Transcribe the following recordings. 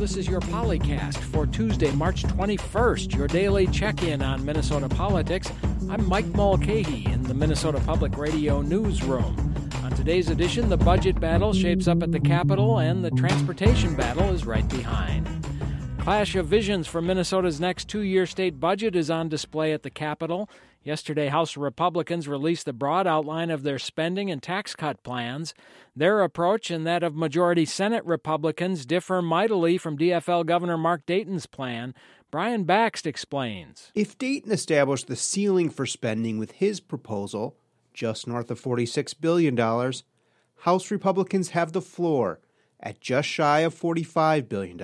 This is your Polycast for Tuesday, March 21st, your daily check-in on Minnesota politics. I'm Mike Mulcahy in the Minnesota Public Radio newsroom. On today's edition, the budget battle shapes up at the Capitol, and the transportation battle is right behind. Clash of visions for Minnesota's next two-year state budget is on display at the Capitol. Yesterday, House Republicans released the broad outline of their spending and tax cut plans. Their approach and that of majority Senate Republicans differ mightily from DFL Governor Mark Dayton's plan. Brian Bakst explains. If Dayton established the ceiling for spending with his proposal, just north of $46 billion, House Republicans have the floor at just shy of $45 billion.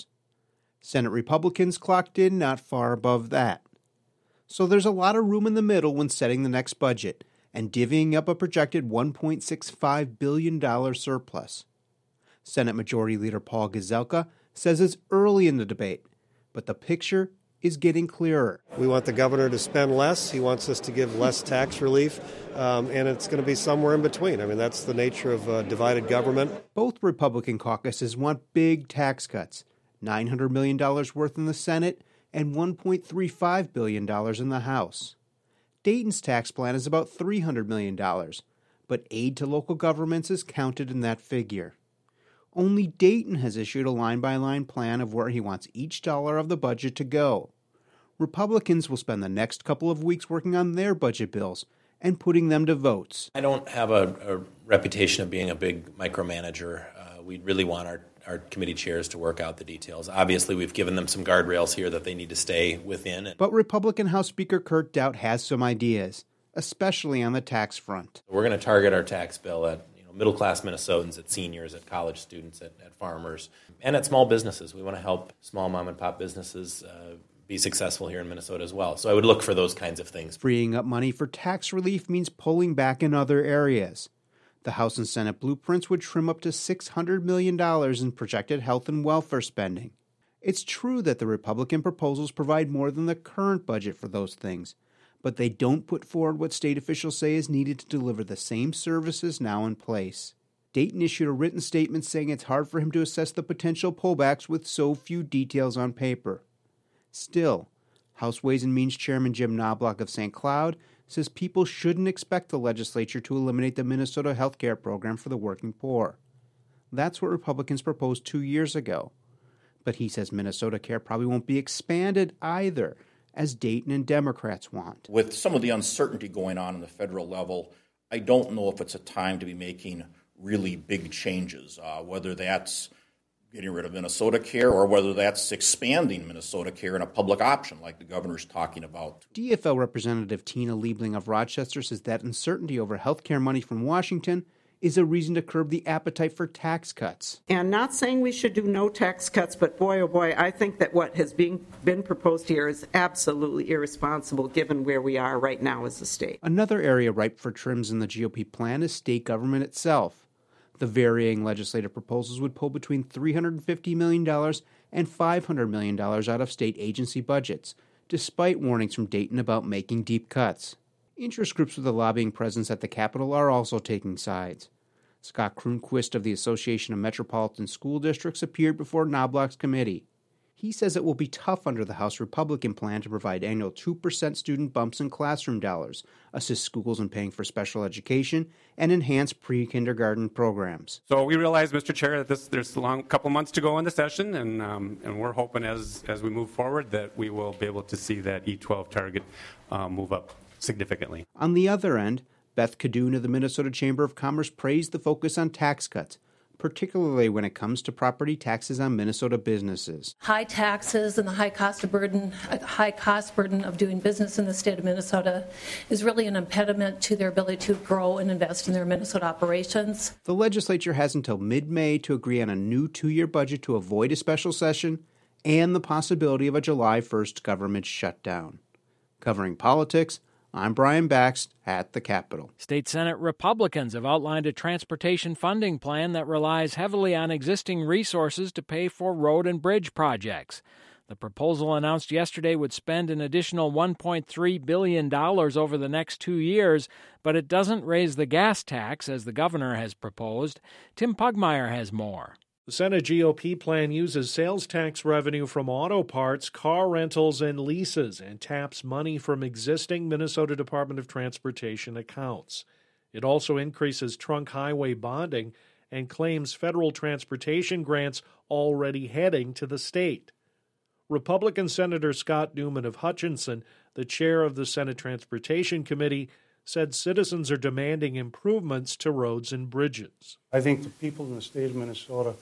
Senate Republicans clocked in not far above that. So there's a lot of room in the middle when setting the next budget and divvying up a projected $1.65 billion surplus. Senate Majority Leader Paul Gazelka says it's early in the debate, but the picture is getting clearer. We want the governor to spend less. He wants us to give less tax relief, and it's going to be somewhere in between. I mean, that's the nature of divided government. Both Republican caucuses want big tax cuts, $900 million worth in the Senate and $1.35 billion in the House. Dayton's tax plan is about $300 million, but aid to local governments is counted in that figure. Only Dayton has issued a line-by-line plan of where he wants each dollar of the budget to go. Republicans will spend the next couple of weeks working on their budget bills and putting them to votes. I don't have a reputation of being a big micromanager. We really want our committee chairs to work out the details. Obviously, we've given them some guardrails here that they need to stay within. But Republican House Speaker Kurt Daudt has some ideas, especially on the tax front. We're going to target our tax bill at middle-class Minnesotans, at seniors, at college students, at farmers, and at small businesses. We want to help small mom-and-pop businesses be successful here in Minnesota as well. So I would look for those kinds of things. Freeing up money for tax relief means pulling back in other areas. The House and Senate blueprints would trim up to $600 million in projected health and welfare spending. It's true that the Republican proposals provide more than the current budget for those things, but they don't put forward what state officials say is needed to deliver the same services now in place. Dayton issued a written statement saying it's hard for him to assess the potential pullbacks with so few details on paper. Still, House Ways and Means Chairman Jim Knobloch of St. Cloud says people shouldn't expect the legislature to eliminate the Minnesota health care program for the working poor. That's what Republicans proposed 2 years ago. But he says Minnesota Care probably won't be expanded either, as Dayton and Democrats want. With some of the uncertainty going on the federal level, I don't know if it's a time to be making really big changes, whether that's getting rid of Minnesota Care or whether that's expanding Minnesota Care in a public option like the governor's talking about. DFL Representative Tina Liebling of Rochester says that uncertainty over health care money from Washington is a reason to curb the appetite for tax cuts. And not saying we should do no tax cuts, but boy, oh boy, I think that what has been proposed here is absolutely irresponsible given where we are right now as a state. Another area ripe for trims in the GOP plan is state government itself. The varying legislative proposals would pull between $350 million and $500 million out of state agency budgets, despite warnings from Dayton about making deep cuts. Interest groups with a lobbying presence at the Capitol are also taking sides. Scott Kronquist of the Association of Metropolitan School Districts appeared before Knobloch's committee. He says it will be tough under the House Republican plan to provide annual 2% student bumps in classroom dollars, assist schools in paying for special education, and enhance pre-kindergarten programs. So we realize, Mr. Chair, that there's a couple months to go in the session, and we're hoping as we move forward that we will be able to see that E12 target move up significantly. On the other end, Beth Cadoon of the Minnesota Chamber of Commerce praised the focus on tax cuts, particularly when it comes to property taxes on Minnesota businesses. High taxes and the high cost burden of doing business in the state of Minnesota is really an impediment to their ability to grow and invest in their Minnesota operations. The legislature has until mid-May to agree on a new 2-year budget to avoid a special session and the possibility of a July 1st government shutdown. Covering politics, I'm Brian Bakst at the Capitol. State Senate Republicans have outlined a transportation funding plan that relies heavily on existing resources to pay for road and bridge projects. The proposal announced yesterday would spend an additional $1.3 billion over the next 2 years, but it doesn't raise the gas tax, as the governor has proposed. Tim Pugmire has more. The Senate GOP plan uses sales tax revenue from auto parts, car rentals, and leases and taps money from existing Minnesota Department of Transportation accounts. It also increases trunk highway bonding and claims federal transportation grants already heading to the state. Republican Senator Scott Newman of Hutchinson, the chair of the Senate Transportation Committee, said citizens are demanding improvements to roads and bridges. I think the people in the state of Minnesota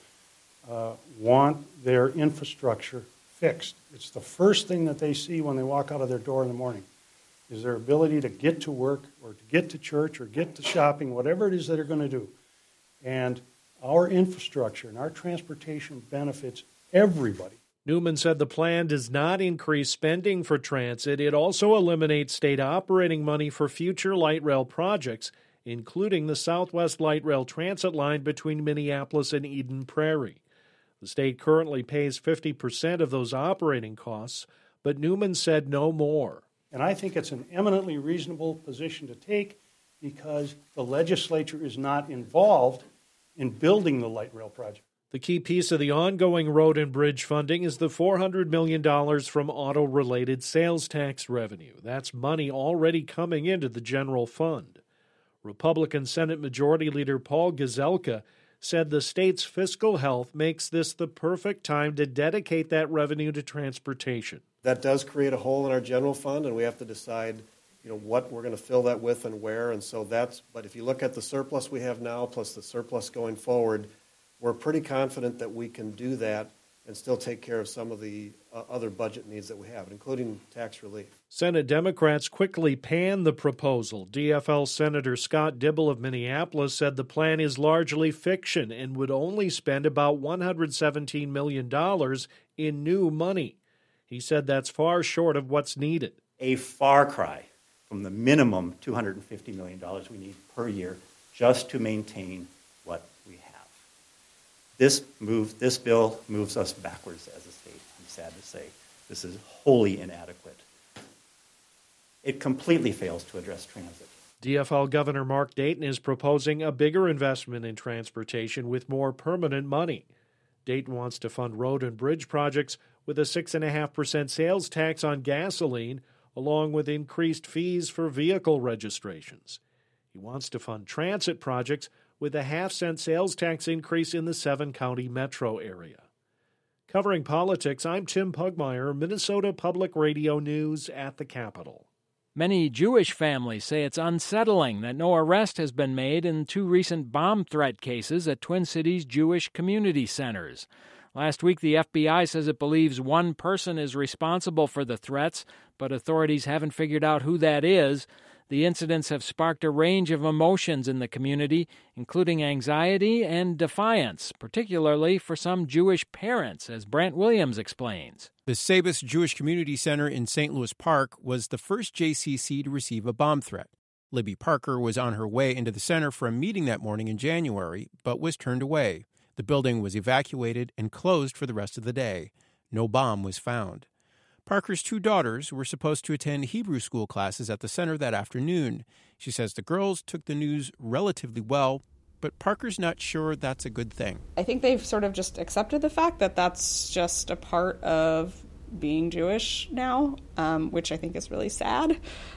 want their infrastructure fixed. It's the first thing that they see when they walk out of their door in the morning, is their ability to get to work or to get to church or get to shopping, whatever it is that they're going to do. And our infrastructure and our transportation benefits everybody. Newman said the plan does not increase spending for transit. It also eliminates state operating money for future light rail projects, including the Southwest Light Rail transit line between Minneapolis and Eden Prairie. The state currently pays 50% of those operating costs, but Newman said no more. And I think it's an eminently reasonable position to take because the legislature is not involved in building the light rail project. The key piece of the ongoing road and bridge funding is the $400 million from auto-related sales tax revenue. That's money already coming into the general fund. Republican Senate Majority Leader Paul Gazelka said the state's fiscal health makes this the perfect time to dedicate that revenue to transportation. That does create a hole in our general fund, and we have to decide, what we're going to fill that with and where. And so but if you look at the surplus we have now plus the surplus going forward, we're pretty confident that we can do that and still take care of some of the other budget needs that we have, including tax relief. Senate Democrats quickly panned the proposal. DFL Senator Scott Dibble of Minneapolis said the plan is largely fiction and would only spend about $117 million in new money. He said that's far short of what's needed. A far cry from the minimum $250 million we need per year just to maintain what we have. This bill moves us backwards as a state, I'm sad to say. This is wholly inadequate. It completely fails to address transit. DFL Governor Mark Dayton is proposing a bigger investment in transportation with more permanent money. Dayton wants to fund road and bridge projects with a 6.5% sales tax on gasoline, along with increased fees for vehicle registrations. He wants to fund transit projects with a half-cent sales tax increase in the 7-county metro area. Covering politics, I'm Tim Pugmire, Minnesota Public Radio News at the Capitol. Many Jewish families say it's unsettling that no arrest has been made in 2 recent bomb threat cases at Twin Cities Jewish community centers. Last week, the FBI says it believes one person is responsible for the threats, but authorities haven't figured out who that is. The incidents have sparked a range of emotions in the community, including anxiety and defiance, particularly for some Jewish parents, as Brant Williams explains. The Sabus Jewish Community Center in St. Louis Park was the first JCC to receive a bomb threat. Libby Parker was on her way into the center for a meeting that morning in January, but was turned away. The building was evacuated and closed for the rest of the day. No bomb was found. Parker's 2 daughters were supposed to attend Hebrew school classes at the center that afternoon. She says the girls took the news relatively well, but Parker's not sure that's a good thing. I think they've sort of just accepted the fact that that's just a part of being Jewish now, which I think is really sad,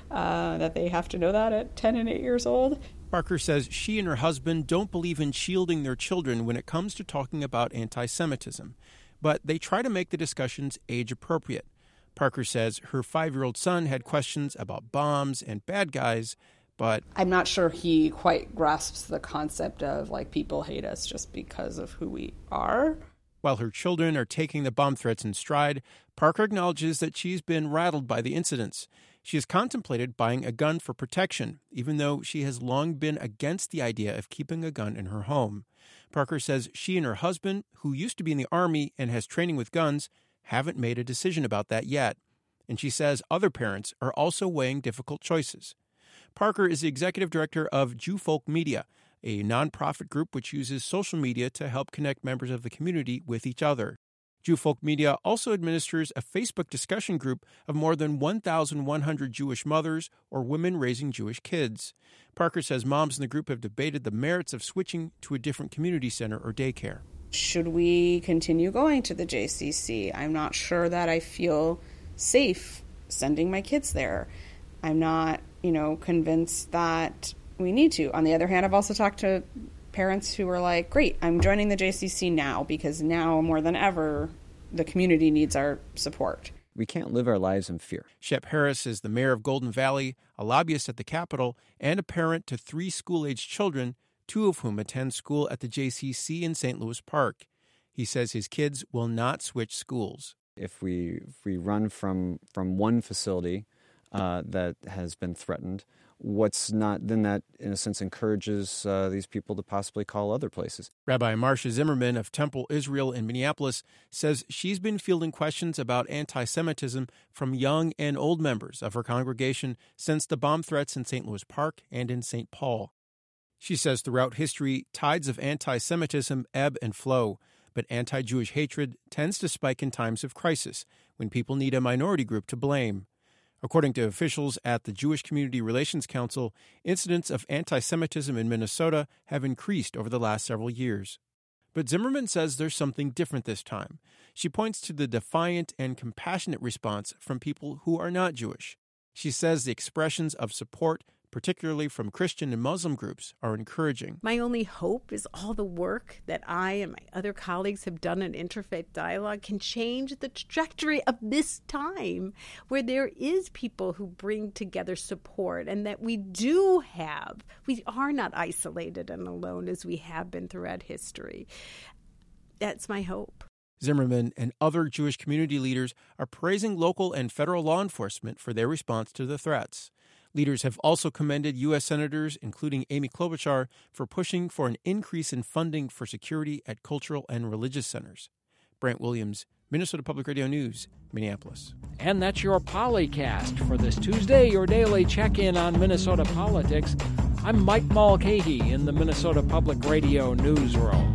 that they have to know that at 10 and 8 years old. Parker says she and her husband don't believe in shielding their children when it comes to talking about anti-Semitism, but they try to make the discussions age-appropriate. Parker says her 5-year-old son had questions about bombs and bad guys, but I'm not sure he quite grasps the concept of, people hate us just because of who we are. While her children are taking the bomb threats in stride, Parker acknowledges that she's been rattled by the incidents. She has contemplated buying a gun for protection, even though she has long been against the idea of keeping a gun in her home. Parker says she and her husband, who used to be in the Army and has training with guns, haven't made a decision about that yet. And she says other parents are also weighing difficult choices. Parker is the executive director of Jewfolk Media, a nonprofit group which uses social media to help connect members of the community with each other. Jewfolk Media also administers a Facebook discussion group of more than 1,100 Jewish mothers or women raising Jewish kids. Parker says moms in the group have debated the merits of switching to a different community center or daycare. should we continue going to the JCC? I'm not sure that I feel safe sending my kids there. I'm not, convinced that we need to. On the other hand, I've also talked to parents who are like, great, I'm joining the JCC now because now more than ever, the community needs our support. We can't live our lives in fear. Shep Harris is the mayor of Golden Valley, a lobbyist at the Capitol, and a parent to 3 school-aged children, 2 of whom attend school at the JCC in St. Louis Park. He says his kids will not switch schools. If we run from one facility that has been threatened, then that, in a sense, encourages these people to possibly call other places. Rabbi Marcia Zimmerman of Temple Israel in Minneapolis says she's been fielding questions about anti-Semitism from young and old members of her congregation since the bomb threats in St. Louis Park and in St. Paul. She says throughout history, tides of anti-Semitism ebb and flow, but anti-Jewish hatred tends to spike in times of crisis when people need a minority group to blame. According to officials at the Jewish Community Relations Council, incidents of anti-Semitism in Minnesota have increased over the last several years. But Zimmerman says there's something different this time. She points to the defiant and compassionate response from people who are not Jewish. She says the expressions of support, particularly from Christian and Muslim groups, are encouraging. My only hope is all the work that I and my other colleagues have done in Interfaith Dialogue can change the trajectory of this time, where there is people who bring together support, and that we are not isolated and alone as we have been throughout history. That's my hope. Zimmerman and other Jewish community leaders are praising local and federal law enforcement for their response to the threats. Leaders have also commended U.S. senators, including Amy Klobuchar, for pushing for an increase in funding for security at cultural and religious centers. Brant Williams, Minnesota Public Radio News, Minneapolis. And that's your Polycast for this Tuesday, your daily check-in on Minnesota politics. I'm Mike Mulcahy in the Minnesota Public Radio Newsroom.